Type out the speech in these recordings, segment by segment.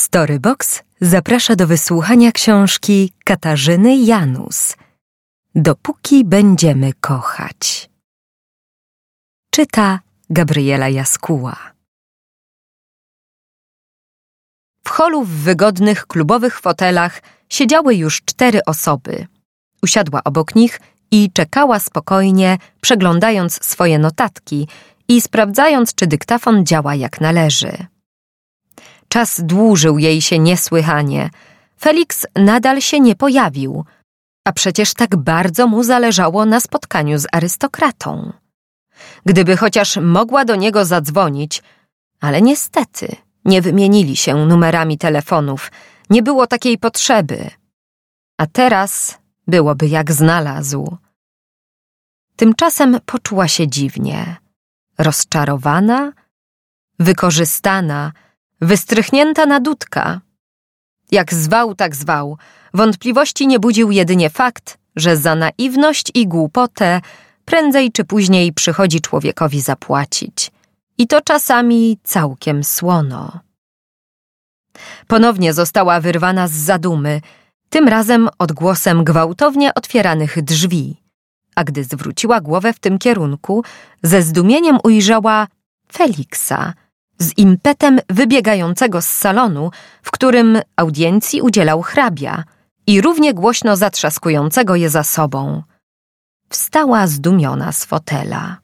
Storybox zaprasza do wysłuchania książki Katarzyny Janus Dopóki będziemy kochać. Czyta Gabriela Jaskuła. W holu w wygodnych klubowych fotelach siedziały już 4 osoby. Usiadła obok nich i czekała spokojnie, przeglądając swoje notatki i sprawdzając, czy dyktafon działa jak należy. Czas dłużył jej się niesłychanie. Felix nadal się nie pojawił, a przecież tak bardzo mu zależało na spotkaniu z arystokratą. Gdyby chociaż mogła do niego zadzwonić, ale niestety nie wymienili się numerami telefonów, nie było takiej potrzeby. A teraz byłoby jak znalazł. Tymczasem poczuła się dziwnie. Rozczarowana, wykorzystana, wystrychnięta na dudka. Jak zwał, tak zwał. Wątpliwości nie budził jedynie fakt, że za naiwność i głupotę prędzej czy później przychodzi człowiekowi zapłacić. I to czasami całkiem słono. Ponownie została wyrwana z zadumy, tym razem odgłosem gwałtownie otwieranych drzwi. A gdy zwróciła głowę w tym kierunku, ze zdumieniem ujrzała Feliksa, z impetem wybiegającego z salonu, w którym audiencji udzielał hrabia i równie głośno zatrzaskującego je za sobą. Wstała zdumiona z fotela.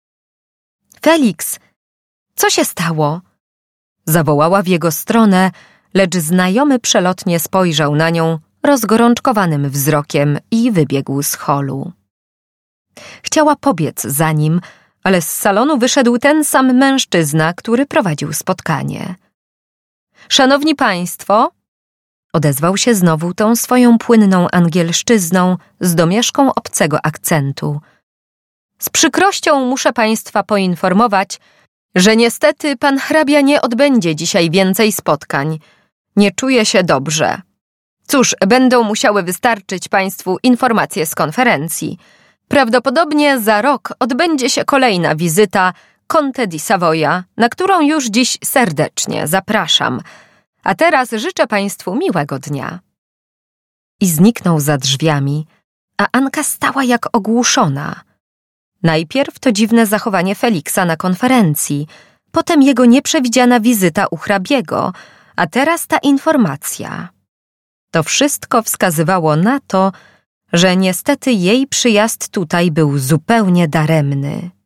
Felix, co się stało? Zawołała w jego stronę, lecz znajomy przelotnie spojrzał na nią rozgorączkowanym wzrokiem i wybiegł z holu. Chciała pobiec za nim, ale z salonu wyszedł ten sam mężczyzna, który prowadził spotkanie. Szanowni państwo, odezwał się znowu tą swoją płynną angielszczyzną z domieszką obcego akcentu. Z przykrością muszę państwa poinformować, że niestety pan hrabia nie odbędzie dzisiaj więcej spotkań. Nie czuje się dobrze. Cóż, będą musiały wystarczyć państwu informacje z konferencji. Prawdopodobnie za rok odbędzie się kolejna wizyta Conte di Savoia, na którą już dziś serdecznie zapraszam. A teraz życzę państwu miłego dnia. I zniknął za drzwiami, a Anka stała jak ogłuszona. Najpierw to dziwne zachowanie Feliksa na konferencji, potem jego nieprzewidziana wizyta u hrabiego, a teraz ta informacja. To wszystko wskazywało na to, że niestety jej przyjazd tutaj był zupełnie daremny.